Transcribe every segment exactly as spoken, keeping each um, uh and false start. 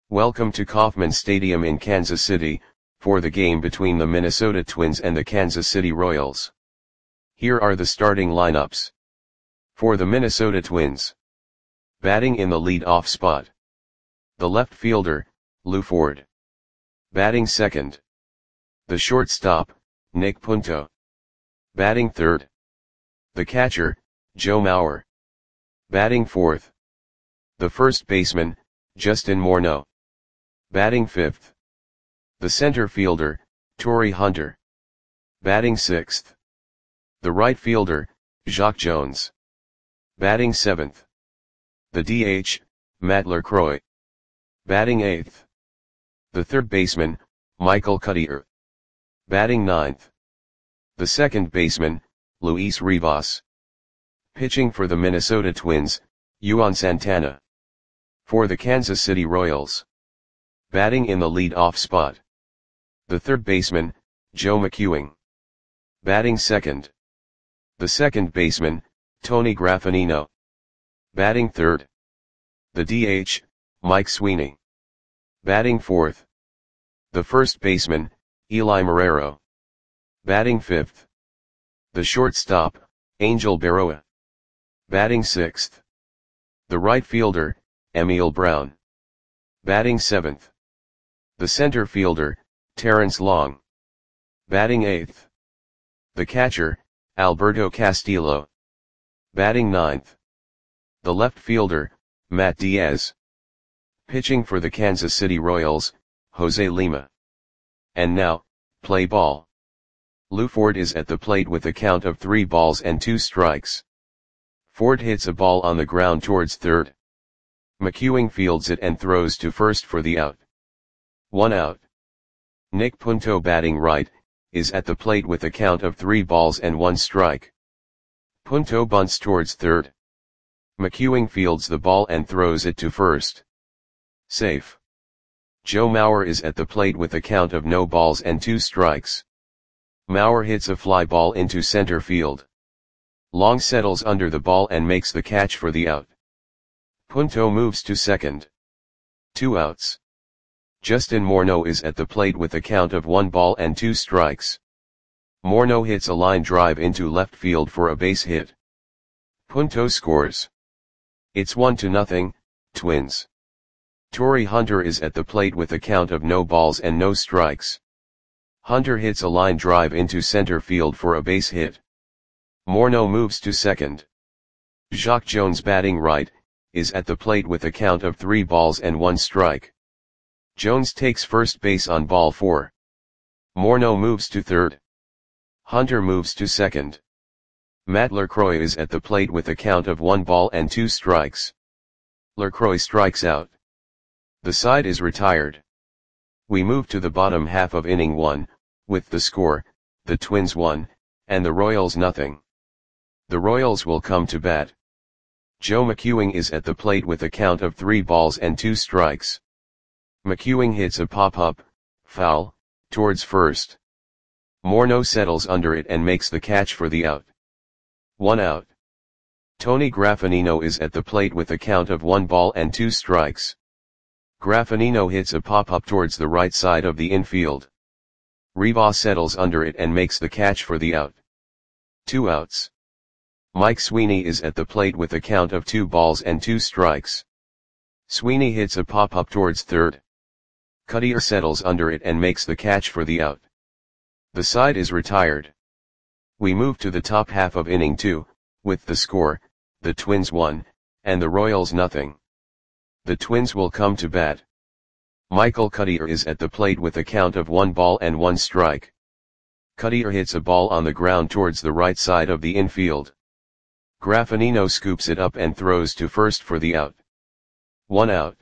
Welcome to Kauffman Stadium in Kansas City, for the game between the Minnesota Twins and the Kansas City Royals. Here are the starting lineups. For the Minnesota Twins. Batting in the lead-off spot. The left fielder, Lou Ford. Batting second. The shortstop, Nick Punto. Batting third. The catcher, Joe Mauer. Batting fourth. The first baseman, Justin Morneau. Batting fifth. The center fielder, Torii Hunter. Batting sixth. The right fielder, Jacque Jones. Batting seventh. The D H, Matt LaCroix. Batting eighth. The third baseman, Michael Cuddyer. Batting ninth. The second baseman, Luis Rivas. Pitching for the Minnesota Twins, Juan Santana. For the Kansas City Royals. Batting in the lead-off spot. The third baseman, Joe McEwing. Batting second. The second baseman, Tony Graffagnino. Batting third. The D H, Mike Sweeney. Batting fourth. The first baseman, Eli Marrero. Batting fifth. The shortstop, Angel Berroa. Batting sixth. The right fielder, Emil Brown. Batting seventh. The center fielder, Terrence Long. Batting eighth. The catcher, Alberto Castillo. Batting ninth. The left fielder, Matt Diaz. Pitching for the Kansas City Royals, Jose Lima. And now, play ball. Lou Ford is at the plate with a count of three balls and two strikes. Ford hits a ball on the ground towards third. McEwing fields it and throws to first for the out. One out. Nick Punto, batting right, is at the plate with a count of three balls and one strike. Punto bunts towards third. McEwing fields the ball and throws it to first. Safe. Joe Mauer is at the plate with a count of no balls and two strikes. Mauer hits a fly ball into center field. Long settles under the ball and makes the catch for the out. Punto moves to second. Two outs. Justin Morneau is at the plate with a count of one ball and two strikes. Morneau hits a line drive into left field for a base hit. Punto scores. It's one to nothing, Twins. Torii Hunter is at the plate with a count of no balls and no strikes. Hunter hits a line drive into center field for a base hit. Morneau moves to second. Jacque Jones, batting right, is at the plate with a count of three balls and one strike. Jones takes first base on ball four. Morneau moves to third. Hunter moves to second. Matt LaCroix is at the plate with a count of one ball and two strikes. LaCroix strikes out. The side is retired. We move to the bottom half of inning one, with the score, the Twins one, and the Royals nothing. The Royals will come to bat. Joe McEwing is at the plate with a count of three balls and two strikes. McEwing hits a pop-up, foul, towards first. Morneau settles under it and makes the catch for the out. One out. Tony Graffagnino is at the plate with a count of one ball and two strikes. Graffagnino hits a pop-up towards the right side of the infield. Rivas settles under it and makes the catch for the out. Two outs. Mike Sweeney is at the plate with a count of two balls and two strikes. Sweeney hits a pop-up towards third. Cuddyer settles under it and makes the catch for the out. The side is retired. We move to the top half of inning two, with the score, the Twins one, and the Royals nothing. The Twins will come to bat. Michael Cuddyer is at the plate with a count of one ball and one strike. Cuddyer hits a ball on the ground towards the right side of the infield. Graffagnino scoops it up and throws to first for the out. One out.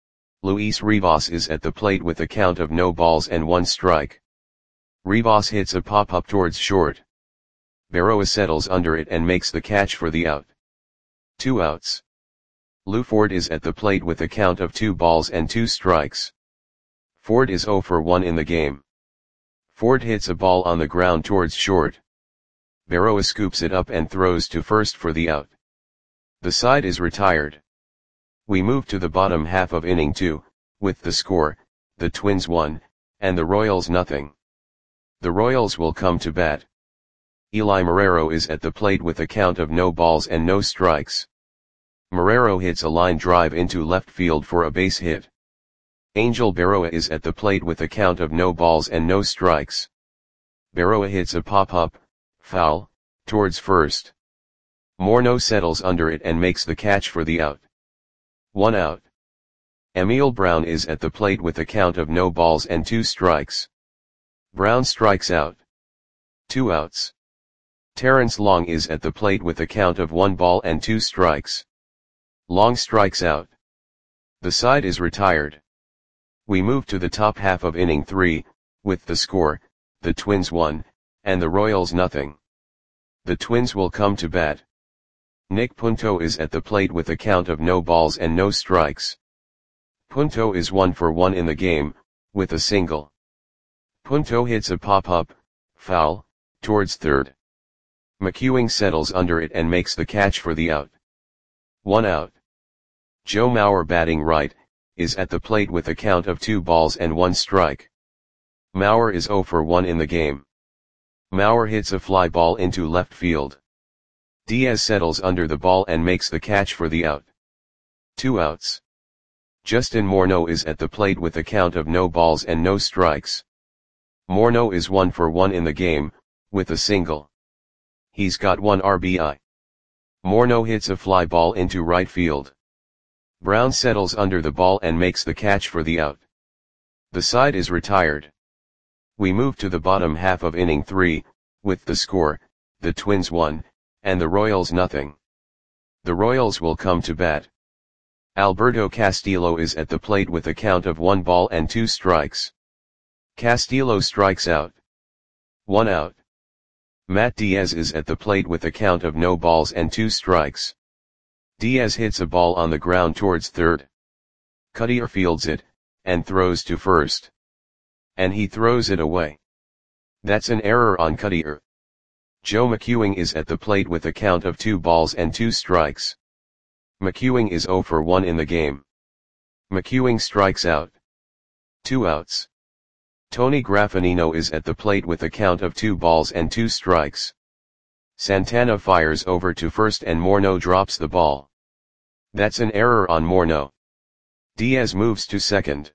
Luis Rivas is at the plate with a count of no balls and one strike. Rivas hits a pop-up towards short. Berroa settles under it and makes the catch for the out. Two outs. Lou Ford is at the plate with a count of two balls and two strikes. Ford is zero for one in the game. Ford hits a ball on the ground towards short. Berroa scoops it up and throws to first for the out. The side is retired. We move to the bottom half of inning two, with the score, the Twins one, and the Royals nothing. The Royals will come to bat. Eli Marrero is at the plate with a count of no balls and no strikes. Marrero hits a line drive into left field for a base hit. Angel Berroa is at the plate with a count of no balls and no strikes. Berroa hits a pop-up, foul, towards first. Morneau settles under it and makes the catch for the out. One out. Emil Brown is at the plate with a count of no balls and two strikes. Brown strikes out. Two outs. Terrence Long is at the plate with a count of one ball and two strikes. Long strikes out. The side is retired. We move to the top half of inning three, with the score, the Twins one, and the Royals nothing. The Twins will come to bat. Nick Punto is at the plate with a count of no balls and no strikes. Punto is one for one in the game, with a single. Punto hits a pop-up, foul, towards third. McEwing settles under it and makes the catch for the out. One out. Joe Mauer batting right, is at the plate with a count of two balls and one strike. Mauer is zero for one in the game. Mauer hits a fly ball into left field. Diaz settles under the ball and makes the catch for the out. Two outs. Justin Morneau is at the plate with a count of no balls and no strikes. Morneau is one for one in the game, with a single. He's got one R B I. Morneau hits a fly ball into right field. Brown settles under the ball and makes the catch for the out. The side is retired. We move to the bottom half of inning three, with the score, the Twins one, and the Royals nothing. The Royals will come to bat. Alberto Castillo is at the plate with a count of one ball and two strikes. Castillo strikes out. One out. Matt Diaz is at the plate with a count of no balls and two strikes. Diaz hits a ball on the ground towards third. Cutter fields it, and throws to first. And he throws it away. That's an error on Cutter. Joe McEwing is at the plate with a count of two balls and two strikes. McEwing is zero for one in the game. McEwing strikes out. Two outs. Tony Graffinino is at the plate with a count of two balls and two strikes. Santana fires over to first and Morneau drops the ball. That's an error on Morneau. Diaz moves to second.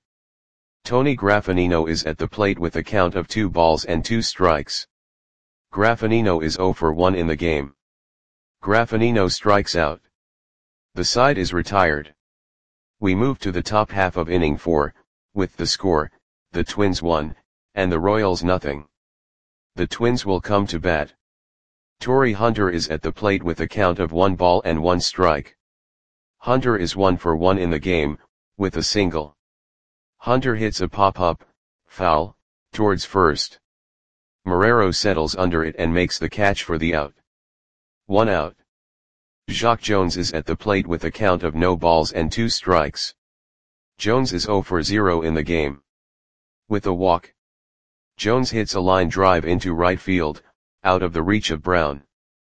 Tony Graffinino is at the plate with a count of two balls and two strikes. Graffinino is zero for one in the game. Graffinino strikes out. The side is retired. We move to the top half of inning four, with the score, the Twins one, and the Royals nothing. The Twins will come to bat. Torrey Hunter is at the plate with a count of one ball and one strike. Hunter is one for one in the game, with a single. Hunter hits a pop-up, foul, towards first. Marrero settles under it and makes the catch for the out. One out. Jacque Jones is at the plate with a count of no balls and two strikes. Jones is zero for zero in the game. With a walk. Jones hits a line drive into right field, out of the reach of Brown.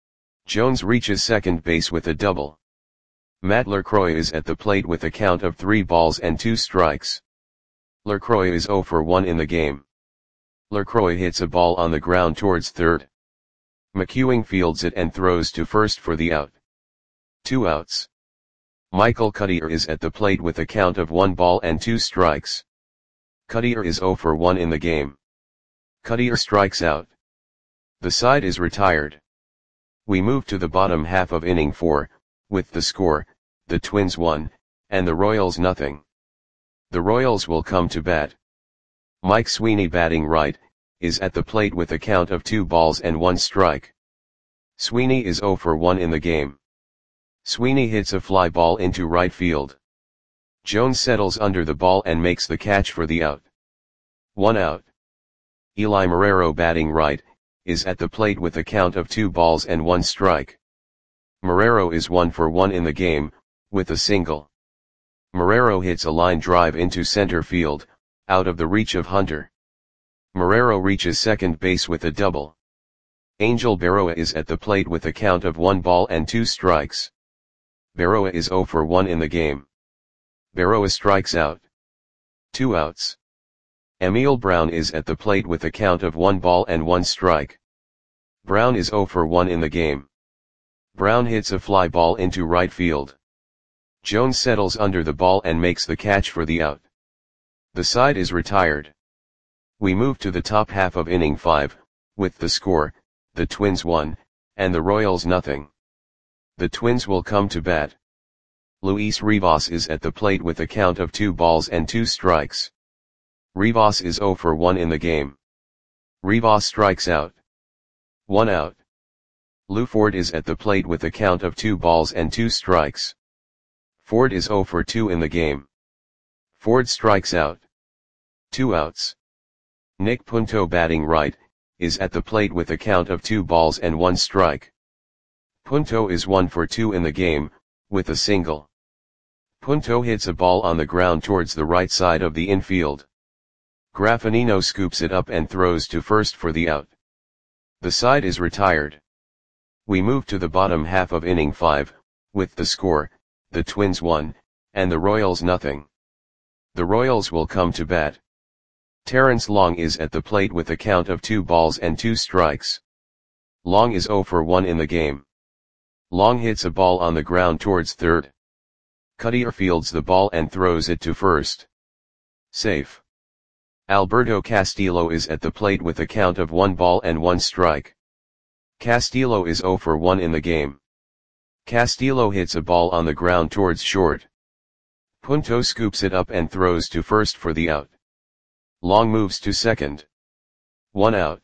Jones reaches second base with a double. Matt LaCroix is at the plate with a count of three balls and two strikes. LaCroix is zero for one in the game. LaCroix hits a ball on the ground towards third. McEwing fields it and throws to first for the out. Two outs. Michael Cutter is at the plate with a count of one ball and two strikes. Cutter is zero for one in the game. Cutter strikes out. The side is retired. We move to the bottom half of inning four, with the score, the Twins one, and the Royals nothing. The Royals will come to bat. Mike Sweeney batting right, is at the plate with a count of two balls and one strike. Sweeney is zero for one in the game. Sweeney hits a fly ball into right field. Jones settles under the ball and makes the catch for the out. One out. Eli Marrero batting right, is at the plate with a count of two balls and one strike. Marrero is one for one in the game, with a single. Marrero hits a line drive into center field, out of the reach of Hunter. Marrero reaches second base with a double. Angel Berroa is at the plate with a count of one ball and two strikes. Berroa is zero for one in the game. Berroa strikes out. Two outs. Emil Brown is at the plate with a count of one ball and one strike. Brown is zero for one in the game. Brown hits a fly ball into right field. Jones settles under the ball and makes the catch for the out. The side is retired. We move to the top half of inning five, with the score, the Twins one, and the Royals nothing. The Twins will come to bat. Luis Rivas is at the plate with a count of two balls and two strikes. Rivas is zero for one in the game. Rivas strikes out. One out. Lou Ford is at the plate with a count of two balls and two strikes. Ford is zero for two in the game. Ford strikes out. Two outs. Nick Punto, batting right, is at the plate with a count of two balls and one strike. Punto is one for two in the game, with a single. Punto hits a ball on the ground towards the right side of the infield. Graffinino scoops it up and throws to first for the out. The side is retired. We move to the bottom half of inning five, with the score, the Twins one, and the Royals nothing. The Royals will come to bat. Terrence Long is at the plate with a count of two balls and two strikes. Long is zero for one in the game. Long hits a ball on the ground towards third. Cutter fields the ball and throws it to first. Safe. Alberto Castillo is at the plate with a count of one ball and one strike. Castillo is zero for one in the game. Castillo hits a ball on the ground towards short. Punto scoops it up and throws to first for the out. Long moves to second. One out.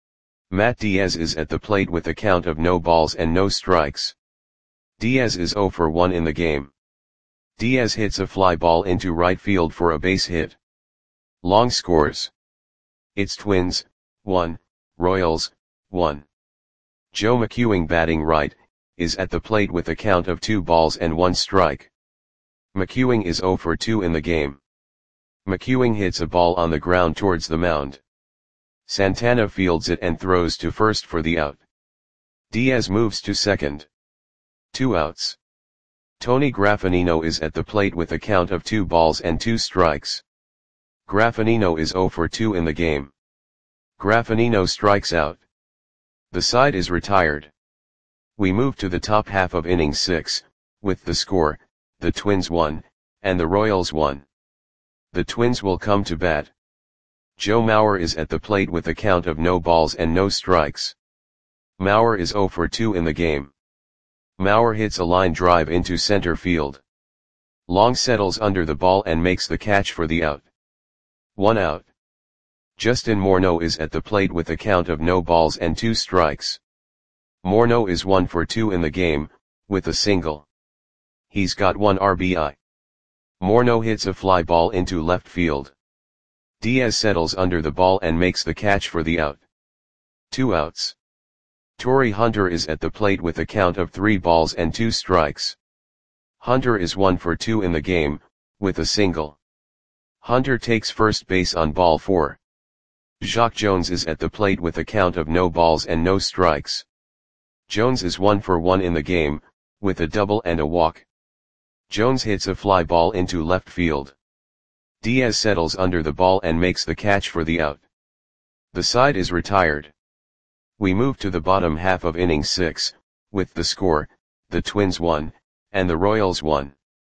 Matt Diaz is at the plate with a count of no balls and no strikes. Diaz is zero for one in the game. Diaz hits a fly ball into right field for a base hit. Long scores. It's Twins, one, Royals, one. Joe McEwing, batting right, is at the plate with a count of two balls and one strike. McEwing is zero for two in the game. McEwing hits a ball on the ground towards the mound. Santana fields it and throws to first for the out. Diaz moves to second. Two outs. Tony Graffinino is at the plate with a count of two balls and two strikes. Graffinino is zero for two in the game. Graffinino strikes out. The side is retired. We move to the top half of inning six, with the score, the Twins one, and the Royals one. The Twins will come to bat. Joe Mauer is at the plate with a count of no balls and no strikes. Mauer is zero for two in the game. Mauer hits a line drive into center field. Long settles under the ball and makes the catch for the out. One out. Justin Morneau is at the plate with a count of no balls and two strikes. Morneau is one for two in the game, with a single. He's got one R B I. Morneau hits a fly ball into left field. Diaz settles under the ball and makes the catch for the out. Two outs. Torrey Hunter is at the plate with a count of three balls and two strikes. Hunter is one for two in the game, with a single. Hunter takes first base on ball four. Jacque Jones is at the plate with a count of no balls and no strikes. Jones is one for one in the game, with a double and a walk. Jones hits a fly ball into left field. Diaz settles under the ball and makes the catch for the out. The side is retired. We move to the bottom half of inning six, with the score, the Twins one, and the Royals one.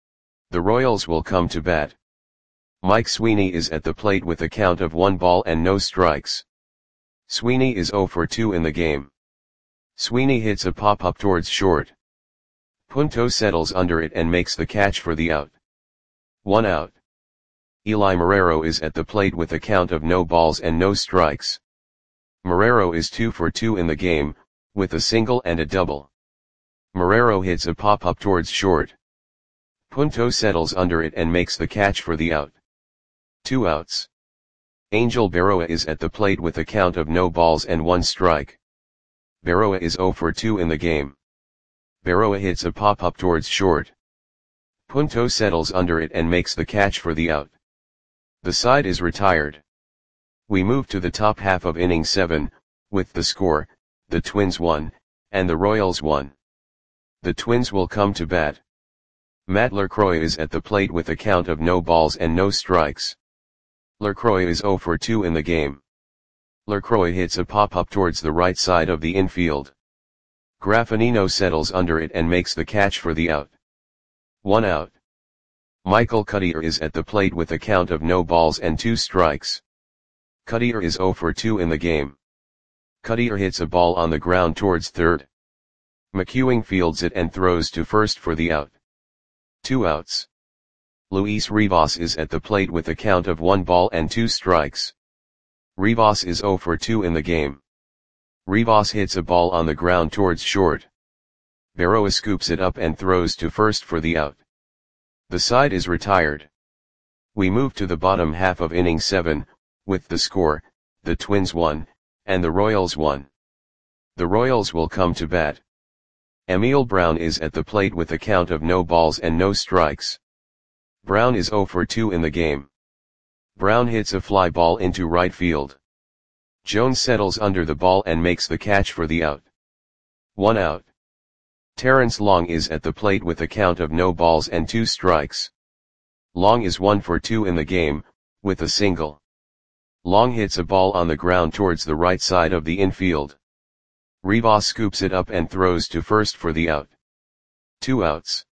The Royals will come to bat. Mike Sweeney is at the plate with a count of one ball and no strikes. Sweeney is zero for two in the game. Sweeney hits a pop-up towards short. Punto settles under it and makes the catch for the out. One out. Eli Marrero is at the plate with a count of no balls and no strikes. Marrero is two for two in the game, with a single and a double. Marrero hits a pop-up towards short. Punto settles under it and makes the catch for the out. Two outs. Angel Berroa is at the plate with a count of no balls and one strike. Berroa is zero for two in the game. Berroa hits a pop-up towards short. Punto settles under it and makes the catch for the out. The side is retired. We move to the top half of inning seven, with the score, the Twins one, and the Royals one. The Twins will come to bat. Matt LaCroix is at the plate with a count of no balls and no strikes. LaCroix is zero for two in the game. LaCroix hits a pop-up towards the right side of the infield. Graffinino settles under it and makes the catch for the out. One out. Michael Cuddyer is at the plate with a count of no balls and two strikes. Cuddyer is zero for two in the game. Cuddyer hits a ball on the ground towards third. McEwing fields it and throws to first for the out. Two outs. Luis Rivas is at the plate with a count of one ball and two strikes. Rivas is zero for two in the game. Rivas hits a ball on the ground towards short. Berroa scoops it up and throws to first for the out. The side is retired. We move to the bottom half of inning seven, with the score, the Twins one, and the Royals one. The Royals will come to bat. Emil Brown is at the plate with a count of no balls and no strikes. Brown is zero for two in the game. Brown hits a fly ball into right field. Jones settles under the ball and makes the catch for the out. One out. Terrence Long is at the plate with a count of no balls and two strikes. Long is one for two in the game, with a single. Long hits a ball on the ground towards the right side of the infield. Rivas scoops it up and throws to first for the out. Two outs.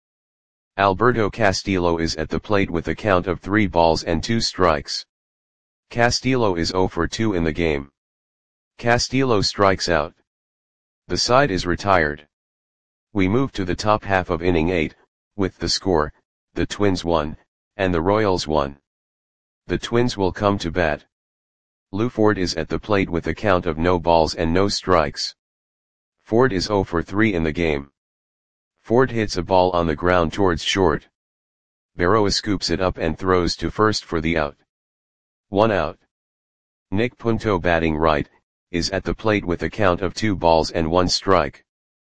Alberto Castillo is at the plate with a count of three balls and two strikes. Castillo is zero for two in the game. Castillo strikes out. The side is retired. We move to the top half of inning eight, with the score, the Twins one, and the Royals one. The Twins will come to bat. Lou Ford is at the plate with a count of no balls and no strikes. Ford is zero for three in the game. Ford hits a ball on the ground towards short. Berroa scoops it up and throws to first for the out. One out. Nick Punto, batting right, is at the plate with a count of two balls and one strike.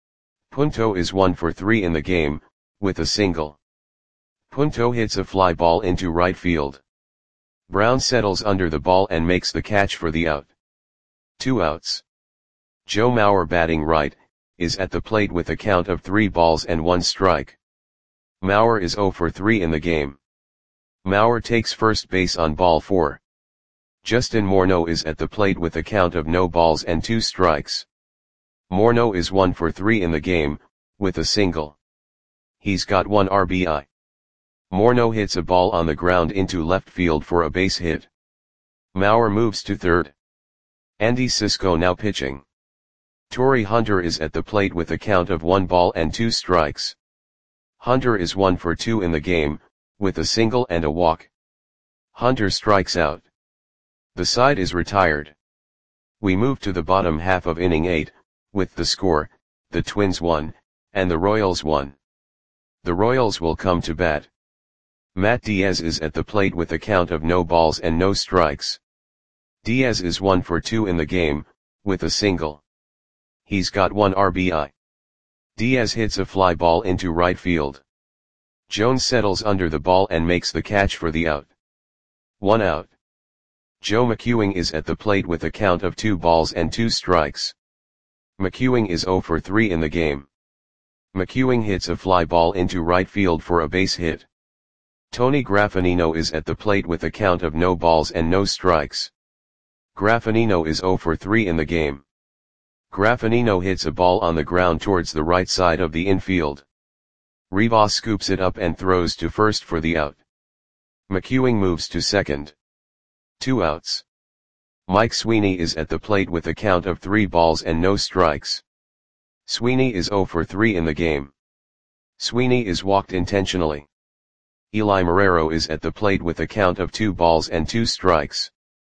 Punto is one for three in the game, with a single. Punto hits a fly ball into right field. Brown settles under the ball and makes the catch for the out. Two outs. Joe Mauer, batting right, is at the plate with a count of three balls and one strike. Mauer is zero for three in the game. Mauer takes first base on ball four. Justin Morneau is at the plate with a count of no balls and two strikes. Morneau is one for three in the game, with a single. He's got one R B I. Morneau hits a ball on the ground into left field for a base hit. Mauer moves to third. Andy Cisco now pitching. Torrey Hunter is at the plate with a count of one ball and two strikes. Hunter is one for two in the game, with a single and a walk. Hunter strikes out. The side is retired. We move to the bottom half of inning eight, with the score, the Twins one, and the Royals one. The Royals will come to bat. Matt Diaz is at the plate with a count of no balls and no strikes. Diaz is one for two in the game, with a single. He's got one R B I. Diaz hits a fly ball into right field. Jones settles under the ball and makes the catch for the out. One out. Joe McEwing is at the plate with a count of two balls and two strikes. McEwing is zero for three in the game. McEwing hits a fly ball into right field for a base hit. Tony Graffinino is at the plate with a count of no balls and no strikes. Graffinino is zero for three in the game. Graffinino hits a ball on the ground towards the right side of the infield. Rivas scoops it up and throws to first for the out. McEwing moves to second. Two outs. Mike Sweeney is at the plate with a count of three balls and no strikes. Sweeney is zero for three in the game. Sweeney is walked intentionally. Eli Marrero is at the plate with a count of two balls and two strikes.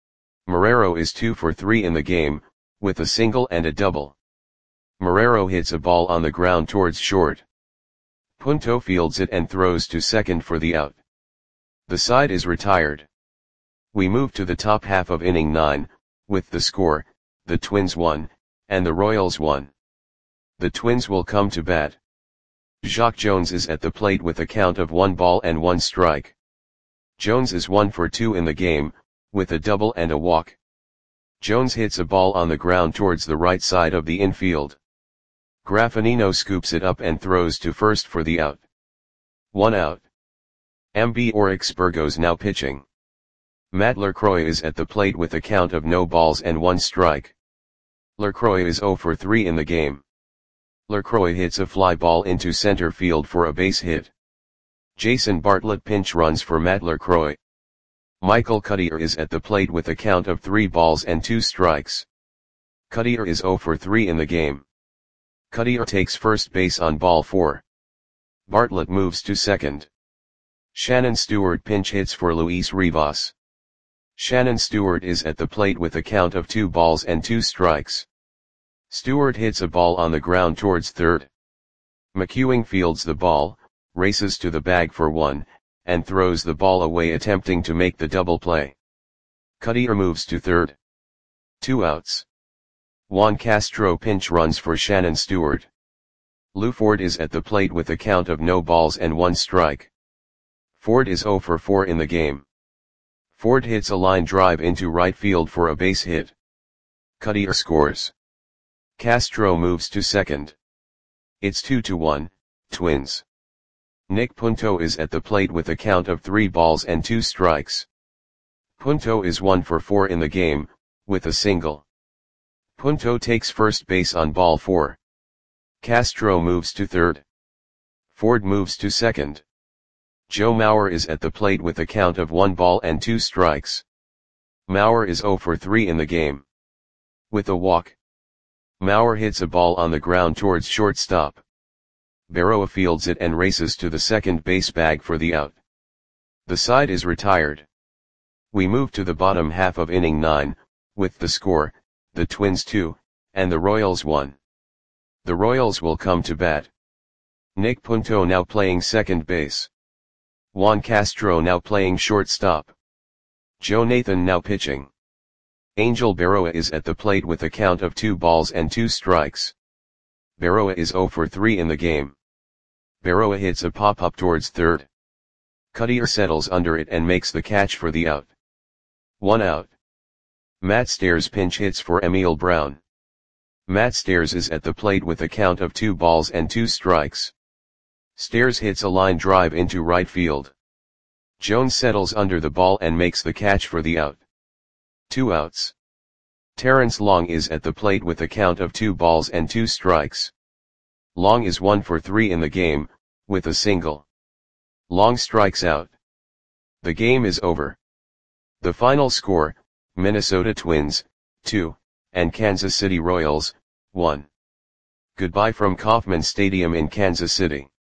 Marrero is two for three in the game, with a single and a double. Marrero hits a ball on the ground towards short. Punto fields it and throws to second for the out. The side is retired. We move to the top half of inning nine, with the score, the Twins one, and the Royals one. The Twins will come to bat. Jacque Jones is at the plate with a count of one ball and one strike. Jones is one for two in the game, with a double and a walk. Jones hits a ball on the ground towards the right side of the infield. Graffinino scoops it up and throws to first for the out. One out. Amby Oryx Burgos now pitching. Matt LaCroix is at the plate with a count of no balls and one strike. LaCroix is zero for three in the game. LaCroix hits a fly ball into center field for a base hit. Jason Bartlett pinch runs for Matt LaCroix. Michael Cuddyer is at the plate with a count of three balls and two strikes. Cuddyer is zero for three in the game. Cuddyer takes first base on ball four. Bartlett moves to second. Shannon Stewart pinch hits for Luis Rivas. Shannon Stewart is at the plate with a count of two balls and two strikes. Stewart hits a ball on the ground towards third. McEwing fields the ball, races to the bag for one, and throws the ball away attempting to make the double play. Cuddyer moves to third. Two outs. Juan Castro pinch runs for Shannon Stewart. Lou Ford is at the plate with a count of no balls and one strike. Ford is zero for four in the game. Ford hits a line drive into right field for a base hit. Cuddyer scores. Castro moves to second. It's two to one, Twins. Nick Punto is at the plate with a count of three balls and two strikes. Punto is one for four in the game, with a single. Punto takes first base on ball four. Castro moves to third. Ford moves to second. Joe Mauer is at the plate with a count of one ball and two strikes. Mauer is zero for three in the game. With a walk. Mauer hits a ball on the ground towards shortstop. Berroa fields it and races to the second base bag for the out. The side is retired. We move to the bottom half of inning nine, with the score, the Twins two, and the Royals one. The Royals will come to bat. Nick Punto now playing second base. Juan Castro now playing shortstop. Joe Nathan now pitching. Angel Berroa is at the plate with a count of two balls and two strikes. Berroa is zero for three in the game. Berroa hits a pop-up towards third. Cuddyer settles under it and makes the catch for the out. One out. Matt Stairs pinch hits for Emil Brown. Matt Stairs is at the plate with a count of two balls and two strikes. Stairs hits a line drive into right field. Jones settles under the ball and makes the catch for the out. Two outs. Terrence Long is at the plate with a count of two balls and two strikes. Long is one for three in the game, with a single. Long strikes out. The game is over. The final score, Minnesota Twins, two, and Kansas City Royals, one. Goodbye from Kauffman Stadium in Kansas City.